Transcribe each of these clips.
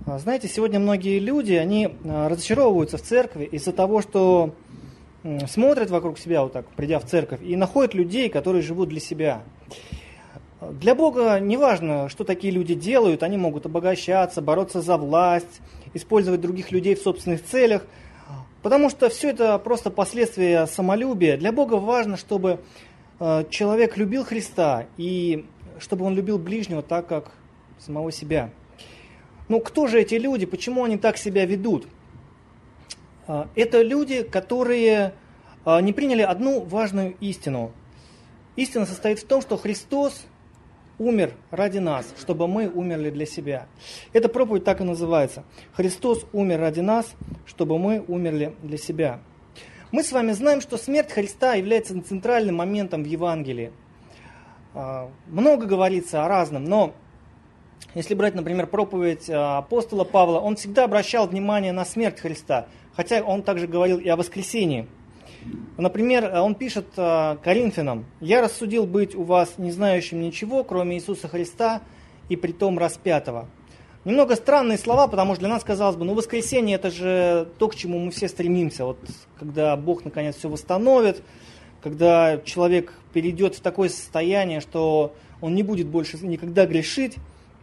Знаете, сегодня многие люди, они разочаровываются в церкви из-за того, что смотрят вокруг себя, вот так, придя в церковь, и находят людей, которые живут для себя. Для Бога не важно, что такие люди делают, они могут обогащаться, бороться за власть, использовать других людей в собственных целях, потому что все это просто последствия самолюбия. Для Бога важно, чтобы человек любил Христа и чтобы он любил ближнего так, как самого себя. Ну, кто же эти люди, почему они так себя ведут? Это люди, которые не приняли одну важную истину. Истина состоит в том, что Христос умер ради нас, чтобы мы умерли для себя. Эта проповедь так и называется. Христос умер ради нас, чтобы мы умерли для себя. Мы с вами знаем, что смерть Христа является центральным моментом в Евангелии. Много говорится о разном, но если брать, например, проповедь апостола Павла, он всегда обращал внимание на смерть Христа, хотя он также говорил и о воскресении. Например, он пишет Коринфянам: «Я рассудил быть у вас не знающим ничего, кроме Иисуса Христа и притом распятого». Немного странные слова, потому что для нас казалось бы, воскресение это же то, к чему мы все стремимся. Вот когда Бог наконец все восстановит, когда человек перейдет в такое состояние, что он не будет больше никогда грешить.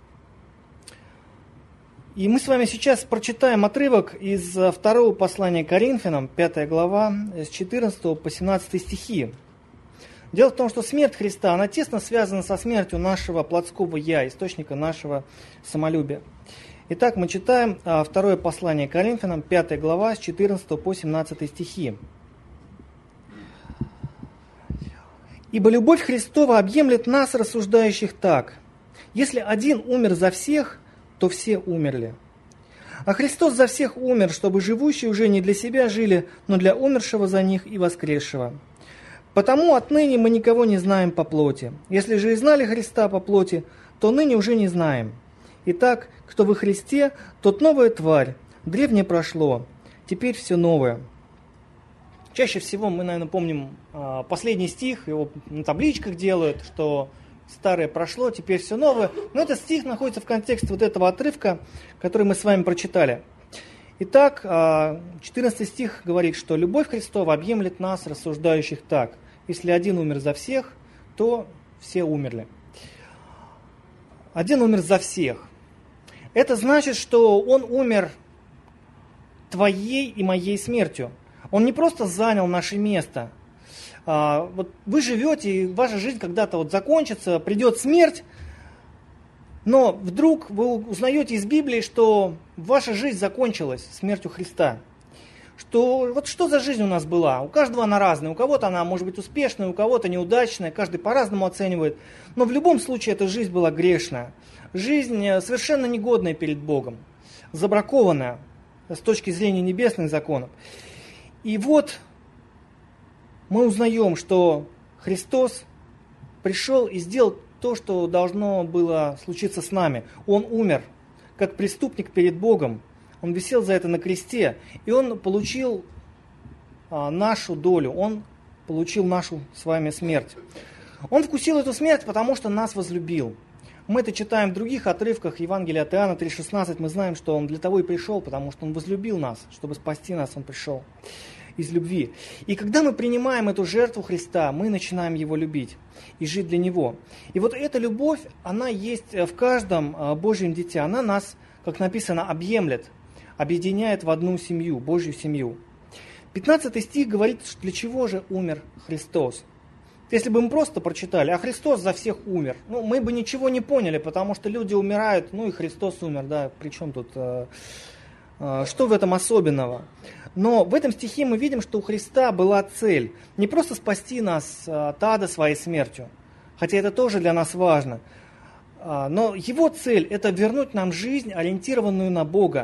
И мы с вами сейчас прочитаем отрывок из второго послания Коринфянам, 5 глава, с 14 по 17 стихи. Дело в том, что смерть Христа, она тесно связана со смертью нашего плотского «я», источника нашего самолюбия. Итак, мы читаем второе послание Коринфянам, 5 глава, с 14 по 17 стихи. «Ибо любовь Христова объемлет нас, рассуждающих так: если один умер за всех, то все умерли. А Христос за всех умер, чтобы живущие уже не для себя жили, но для умершего за них и воскресшего. Потому отныне мы никого не знаем по плоти. Если же и знали Христа по плоти, то ныне уже не знаем. Итак, кто во Христе, тот новая тварь. Древнее прошло, теперь все новое». Чаще всего мы, наверное, помним последний стих, его на табличках делают, что старое прошло, теперь все новое. Но этот стих находится в контексте вот этого отрывка, который мы с вами прочитали. Итак, 14 стих говорит, что любовь Христова объемлет нас, рассуждающих так: если один умер за всех, то все умерли. Один умер за всех. Это значит, что он умер твоей и моей смертью. Он не просто занял наше место. Вот вы живете, и ваша жизнь когда-то закончится, придет смерть, но вдруг вы узнаете из Библии, что ваша жизнь закончилась смертью Христа. Что за жизнь у нас была? У каждого она разная, у кого-то она может быть успешная, у кого-то неудачная, каждый по-разному оценивает. Но в любом случае эта жизнь была грешная. Жизнь совершенно негодная перед Богом, забракованная с точки зрения небесных законов. И вот мы узнаем, что Христос пришел и сделал то, что должно было случиться с нами. Он умер как преступник перед Богом. Он висел за это на кресте, и Он получил нашу долю, Он получил нашу с вами смерть. Он вкусил эту смерть, потому что нас возлюбил. Мы это читаем в других отрывках Евангелия от Иоанна 3,16. Мы знаем, что Он для того и пришел, потому что Он возлюбил нас, чтобы спасти нас, Он пришел из любви. И когда мы принимаем эту жертву Христа, мы начинаем Его любить и жить для Него. И вот эта любовь, она есть в каждом Божьем дите. Она нас, как написано, объемлет, объединяет в одну семью, Божью семью. 15 стих говорит, для чего же умер Христос. Если бы мы просто прочитали, а Христос за всех умер, мы бы ничего не поняли, потому что люди умирают, и Христос умер, да, при чем тут, что в этом особенного? Но в этом стихе мы видим, что у Христа была цель не просто спасти нас от ада своей смертью, хотя это тоже для нас важно, но Его цель – это вернуть нам жизнь, ориентированную на Бога,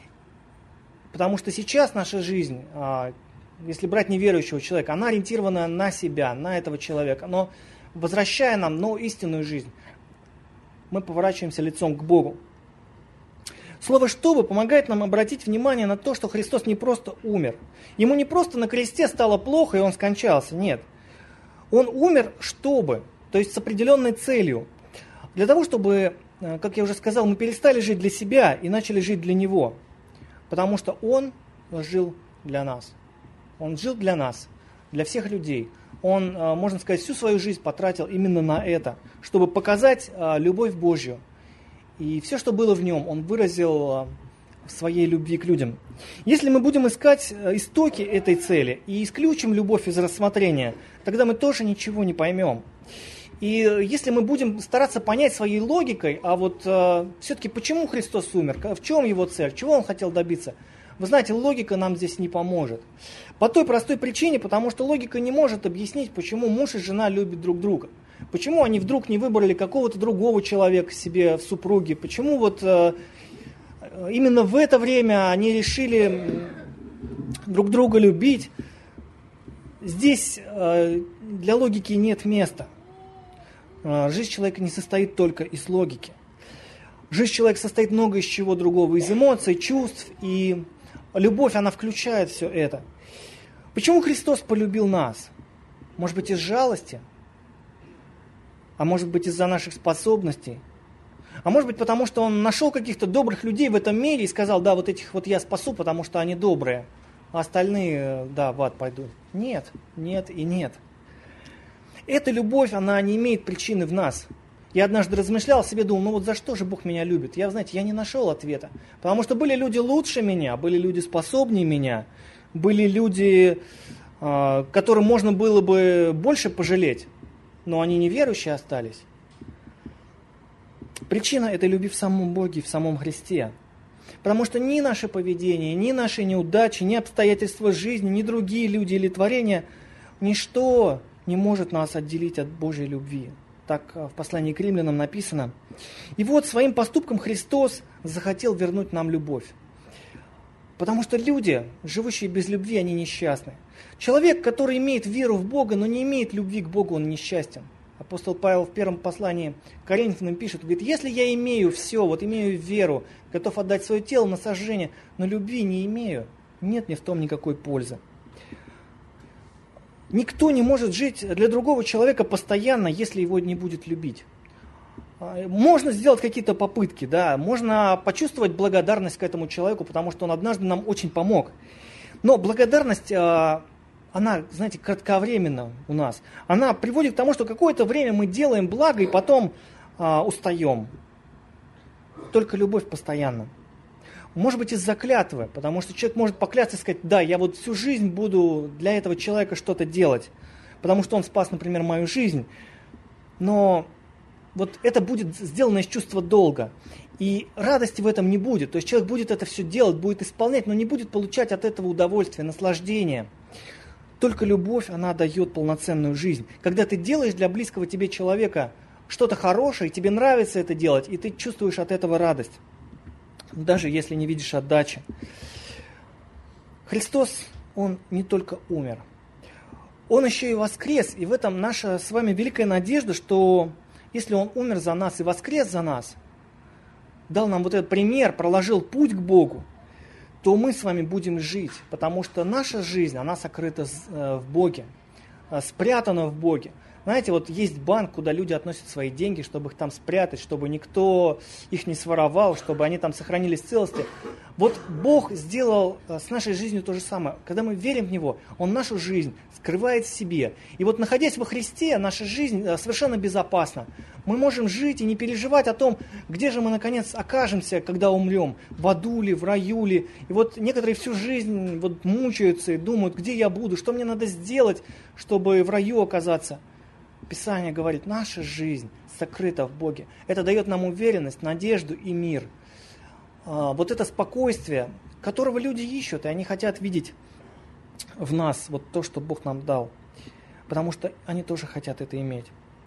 потому что сейчас наша жизнь, если брать неверующего человека, она ориентирована на себя, на этого человека. Но возвращая нам истинную жизнь, мы поворачиваемся лицом к Богу. Слово «чтобы» помогает нам обратить внимание на то, что Христос не просто умер. Ему не просто на кресте стало плохо, и Он скончался. Нет. Он умер, чтобы, то есть с определенной целью. Для того, чтобы как я уже сказал, мы перестали жить для себя и начали жить для Него. Потому что Он жил для нас. Он жил для нас, для всех людей. Он, можно сказать, всю свою жизнь потратил именно на это, чтобы показать любовь Божью. И все, что было в Нем, Он выразил в своей любви к людям. Если мы будем искать истоки этой цели и исключим любовь из рассмотрения, тогда мы тоже ничего не поймем. И если мы будем стараться понять своей логикой, а вот все-таки почему Христос умер, в чем Его цель, чего Он хотел добиться, вы знаете, логика нам здесь не поможет. По той простой причине, потому что логика не может объяснить, почему муж и жена любят друг друга. Почему они вдруг не выбрали какого-то другого человека себе в супруге, почему вот именно в это время они решили друг друга любить. Здесь для логики нет места. Жизнь человека не состоит только из логики. Жизнь человека состоит много из чего другого, из эмоций, чувств, и любовь, она включает все это. Почему Христос полюбил нас? Может быть, из жалости? А может быть, из-за наших способностей? А может быть, потому что Он нашел каких-то добрых людей в этом мире и сказал, да, вот этих вот я спасу, потому что они добрые, а остальные, да, в ад пойдут. Нет, нет и нет. Эта любовь, она не имеет причины в нас. Я однажды размышлял себе, думал, ну вот за что же Бог меня любит? Я, знаете, я не нашел ответа. Потому что были люди лучше меня, были люди способнее меня, были люди, которым можно было бы больше пожалеть, но они неверующие остались. Причина этой любви в самом Боге, в самом Христе. Потому что ни наше поведение, ни наши неудачи, ни обстоятельства жизни, ни другие люди или творения, ничто не может нас отделить от Божьей любви. Так в послании к римлянам написано. И вот своим поступком Христос захотел вернуть нам любовь. Потому что люди, живущие без любви, они несчастны. Человек, который имеет веру в Бога, но не имеет любви к Богу, он несчастен. Апостол Павел в первом послании к Коринфянам пишет, говорит, если я имею все, вот имею веру, готов отдать свое тело на сожжение, но любви не имею, нет мне в том никакой пользы. Никто не может жить для другого человека постоянно, если его не будет любить. Можно сделать какие-то попытки, да, можно почувствовать благодарность к этому человеку, потому что он однажды нам очень помог. Но благодарность, она, знаете, кратковременна у нас. Она приводит к тому, что какое-то время мы делаем благо и потом устаем. Только любовь постоянна. Может быть, из-за клятвы, потому что человек может поклясться и сказать, да, я вот всю жизнь буду для этого человека что-то делать, потому что он спас, например, мою жизнь. Но вот это будет сделано из чувства долга. И радости в этом не будет. То есть человек будет это все делать, будет исполнять, но не будет получать от этого удовольствия, наслаждения. Только любовь, она дает полноценную жизнь. Когда ты делаешь для близкого тебе человека что-то хорошее, тебе нравится это делать, и ты чувствуешь от этого радость. Даже если не видишь отдачи. Христос, Он не только умер. Он еще и воскрес. И в этом наша с вами великая надежда, что если Он умер за нас и воскрес за нас, дал нам вот этот пример, проложил путь к Богу, то мы с вами будем жить. Потому что наша жизнь, она сокрыта в Боге, спрятана в Боге. Знаете, вот есть банк, куда люди относят свои деньги, чтобы их там спрятать, чтобы никто их не своровал, чтобы они там сохранились в целости. Вот Бог сделал с нашей жизнью то же самое. Когда мы верим в Него, Он нашу жизнь скрывает в себе. И вот находясь во Христе, наша жизнь совершенно безопасна. Мы можем жить и не переживать о том, где же мы наконец окажемся, когда умрем, в аду ли, в раю ли. И вот некоторые всю жизнь вот мучаются и думают, где я буду, что мне надо сделать, чтобы в раю оказаться. Писание говорит, наша жизнь сокрыта в Боге. Это дает нам уверенность, надежду и мир. Вот это спокойствие, которого люди ищут, и они хотят видеть в нас вот то, что Бог нам дал. Потому что они тоже хотят это иметь.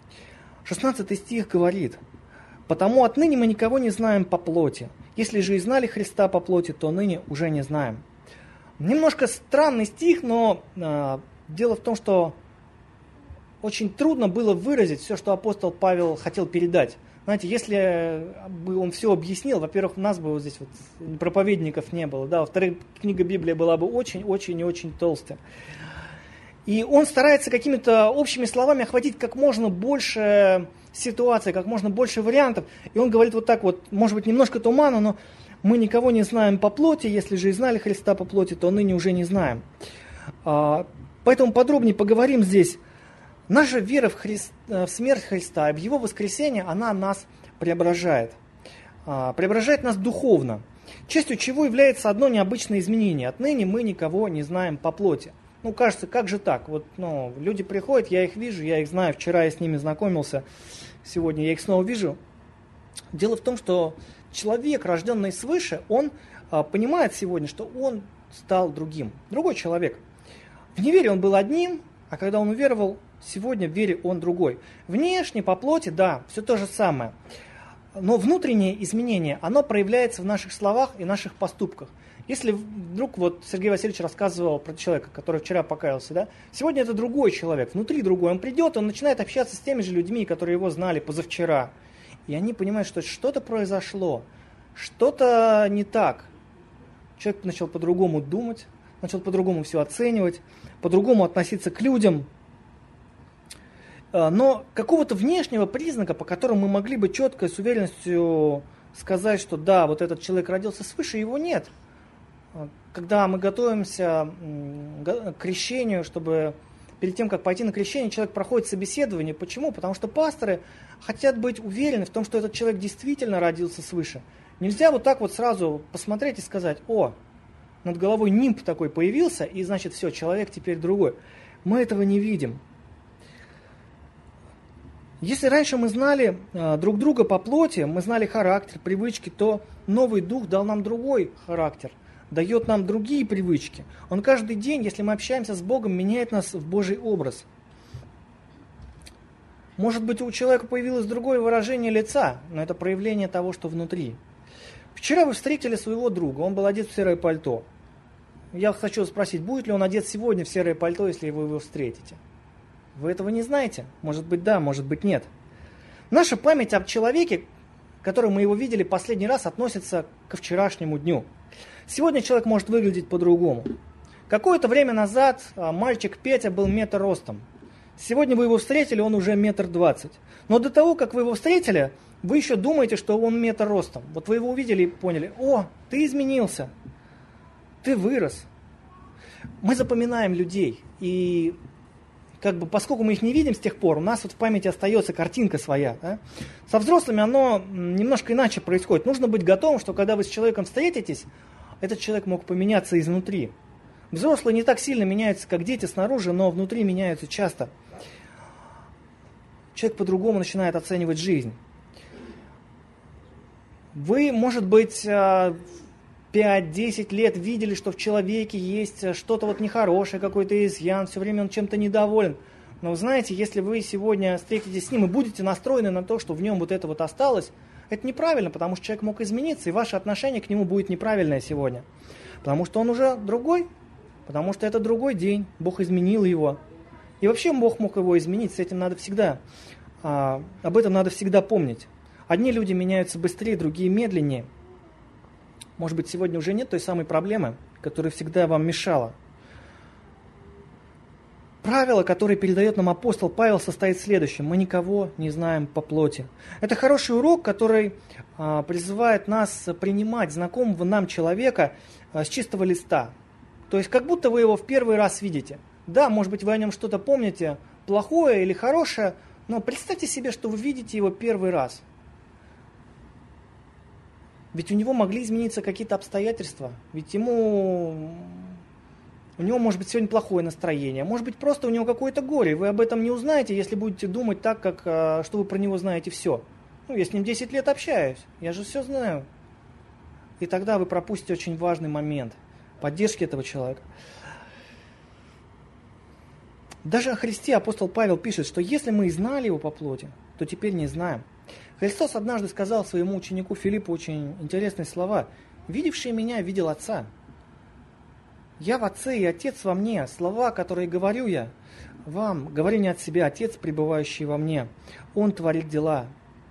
16 стих говорит, «Потому отныне мы никого не знаем по плоти. Если же и знали Христа по плоти, то ныне уже не знаем». Немножко странный стих, но дело в том, что очень трудно было выразить все, что апостол Павел хотел передать. Знаете, если бы он все объяснил, во-первых, у нас бы вот здесь вот проповедников не было, да, во-вторых, книга Библии была бы очень-очень и очень толстая. И он старается какими-то общими словами охватить как можно больше ситуаций, как можно больше вариантов. И он говорит вот так вот, может быть, немножко туманно, но мы никого не знаем по плоти, если же и знали Христа по плоти, то ныне уже не знаем. Поэтому подробнее поговорим здесь. Наша вера в смерть Христа и в Его воскресение, она нас преображает. Преображает нас духовно. Частью чего является одно необычное изменение. Отныне мы никого не знаем по плоти. Кажется, как же так? Люди приходят, я их вижу, я их знаю. Вчера я с ними знакомился, сегодня я их снова вижу. Дело в том, что человек, рожденный свыше, он понимает сегодня, что он стал другим. Другой человек. В невере он был одним, а когда он уверовал, сегодня в вере он другой. Внешне, по плоти, да, все то же самое. Но внутреннее изменение, оно проявляется в наших словах и наших поступках. Если вдруг, Сергей Васильевич рассказывал про человека, который вчера покаялся, да, сегодня это другой человек, внутри другой. Он придет, он начинает общаться с теми же людьми, которые его знали позавчера. И они понимают, что что-то произошло, что-то не так. Человек начал по-другому думать, начал по-другому все оценивать, по-другому относиться к людям. Но какого-то внешнего признака, по которому мы могли бы четко и с уверенностью сказать, что да, вот этот человек родился свыше, его нет. Когда мы готовимся к крещению, чтобы перед тем, как пойти на крещение, человек проходит собеседование. Почему? Потому что пасторы хотят быть уверены в том, что этот человек действительно родился свыше. Нельзя вот так вот сразу посмотреть и сказать: о, над головой нимб такой появился, и значит все, человек теперь другой. Мы этого не видим. Если раньше мы знали друг друга по плоти, мы знали характер, привычки, то новый дух дал нам другой характер, дает нам другие привычки. Он каждый день, если мы общаемся с Богом, меняет нас в Божий образ. Может быть, у человека появилось другое выражение лица, но это проявление того, что внутри. Вчера вы встретили своего друга, он был одет в серое пальто. Я хочу спросить, будет ли он одет сегодня в серое пальто, если вы его встретите? Вы этого не знаете? Может быть, да, может быть, нет. Наша память об человеке, которым мы его видели последний раз, относится ко вчерашнему дню. Сегодня человек может выглядеть по-другому. Какое-то время назад мальчик Петя был метр ростом. Сегодня вы его встретили, он уже 1,20 м. Но до того, как вы его встретили, вы еще думаете, что он метр ростом. Вот вы его увидели и поняли: о, ты изменился, ты вырос. Мы запоминаем людей, и поскольку мы их не видим с тех пор, у нас в памяти остается картинка своя. Да? Со взрослыми оно немножко иначе происходит. Нужно быть готовым, что когда вы с человеком встретитесь, этот человек мог поменяться изнутри. Взрослые не так сильно меняются, как дети снаружи, но внутри меняются часто. Человек по-другому начинает оценивать жизнь. Вы, может быть, 5-10 лет видели, что в человеке есть что-то нехорошее, какой-то изъян, все время он чем-то недоволен. Но знаете, если вы сегодня встретитесь с ним и будете настроены на то, что в нем это осталось, это неправильно, потому что человек мог измениться, и ваше отношение к нему будет неправильное сегодня. Потому что он уже другой, потому что это другой день, Бог изменил его. И вообще Бог мог его изменить, с этим надо всегда, об этом надо всегда помнить. Одни люди меняются быстрее, другие медленнее. Может быть, сегодня уже нет той самой проблемы, которая всегда вам мешала. Правило, которое передает нам апостол Павел, состоит в следующем: мы никого не знаем по плоти. Это хороший урок, который призывает нас принимать знакомого нам человека с чистого листа. То есть, как будто вы его в первый раз видите. Да, может быть, вы о нем что-то помните, плохое или хорошее, но представьте себе, что вы видите его первый раз. Ведь у него могли измениться какие-то обстоятельства. Ведь у него может быть сегодня плохое настроение. Может быть, просто у него какое-то горе. Вы об этом не узнаете, если будете думать так, что вы про него знаете все. Я с ним 10 лет общаюсь. Я же все знаю. И тогда вы пропустите очень важный момент поддержки этого человека. Даже о Христе апостол Павел пишет, что если мы и знали его по плоти, то теперь не знаем. Христос однажды сказал своему ученику Филиппу очень интересные слова: «Видевший меня, видел Отца». «Я в Отце, и Отец во мне». Слова, которые говорю я вам, говорю не от себя, Отец, пребывающий во мне. Он творит дела.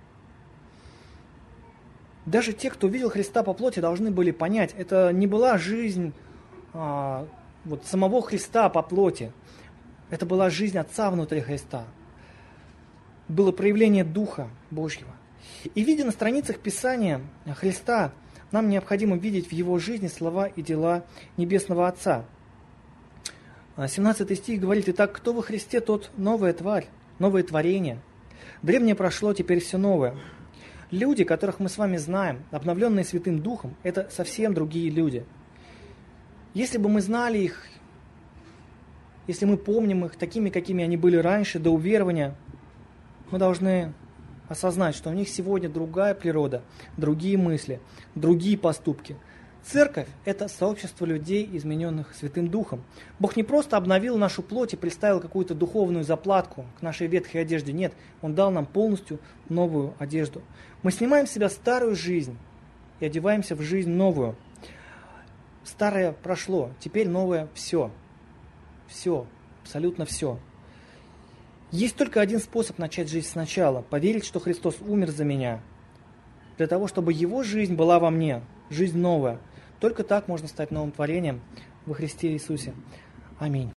Даже те, кто видел Христа по плоти, должны были понять, это не была жизнь самого Христа по плоти. Это была жизнь Отца внутри Христа. было проявление Духа Божьего. И видя на страницах Писания Христа, нам необходимо видеть в Его жизни слова и дела Небесного Отца. 17 стих говорит: «Итак, кто во Христе, тот новая тварь, новое творение. Древнее прошло, теперь все новое». Люди, которых мы с вами знаем, обновленные Святым Духом, это совсем другие люди. Если бы мы знали их, если мы помним их такими, какими они были раньше, до уверования, мы должны осознать, что у них сегодня другая природа, другие мысли, другие поступки. Церковь – это сообщество людей, измененных Святым Духом. Бог не просто обновил нашу плоть и приставил какую-то духовную заплатку к нашей ветхой одежде. Нет, Он дал нам полностью новую одежду. Мы снимаем с себя старую жизнь и одеваемся в жизнь новую. Старое прошло, теперь новое все. Все, абсолютно все. Есть только один способ начать жизнь сначала – поверить, что Христос умер за меня, для того, чтобы Его жизнь была во мне, жизнь новая. Только так можно стать новым творением во Христе Иисусе. Аминь.